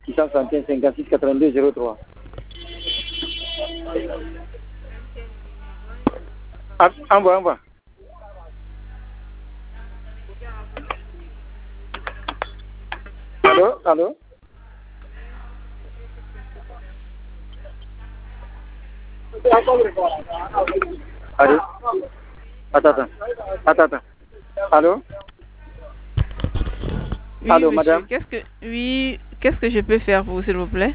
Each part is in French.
661 56 82 03. Envoie. Allô? Allô? Attends. Allô? Oui, allô, monsieur, madame? Qu'est-ce que je peux faire pour vous, s'il vous plaît?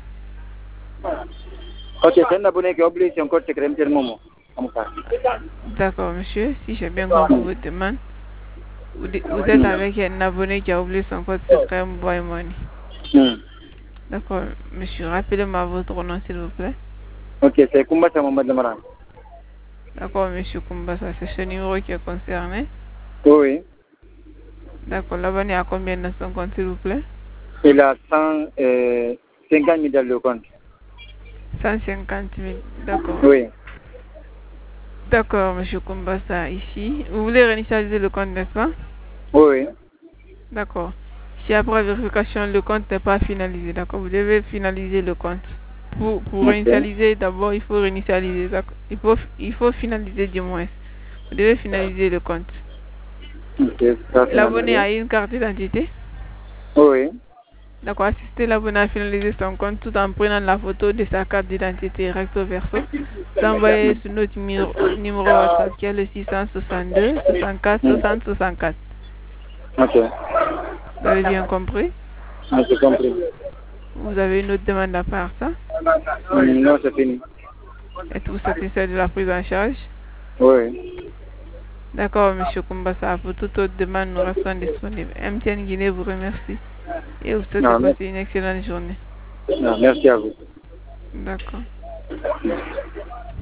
Ok, c'est un abonné qui a oublié son code secret Momo. D'accord, monsieur. Si j'ai bien compris votre demande, vous êtes avec un abonné qui a oublié son code secret Mobile Money. D'accord, monsieur. Rappelez-moi votre nom, s'il vous plaît. Ok, c'est Kumbasa Mohamed Lamaran. D'accord, monsieur Kumbasa, c'est ce numéro qui est concerné. Oui. D'accord, l'abonné a combien dans son compte, s'il vous plaît? Il a 150 000 dans le compte. 150 000, d'accord. Oui. D'accord, monsieur Kumbasa, ici. Vous voulez réinitialiser le compte, n'est-ce pas? Oui. D'accord. Si après vérification, le compte n'est pas finalisé, d'accord, vous devez finaliser le compte. Pour réinitialiser, d'abord, il faut réinitialiser, d'accord. Il faut finaliser du moins. Vous devez finaliser le compte. Okay, L'abonné a une carte d'identité? Oui. D'accord, assistez l'abonné à finaliser son compte tout en prenant la photo de sa carte d'identité recto verso. D'envoyer sur notre numéro WhatsApp qui est le 662 64 60 64. Ok. Vous avez bien compris? J'ai compris. Vous avez une autre demande à part ça? Non, c'est fini. Êtes-vous satisfait de la prise en charge? Oui. D'accord, monsieur Kumbasa. Pour toute autre demande, nous restons disponibles. MTN Guinée vous remercie et vous souhaite de passer une excellente journée. Non, merci à vous. D'accord.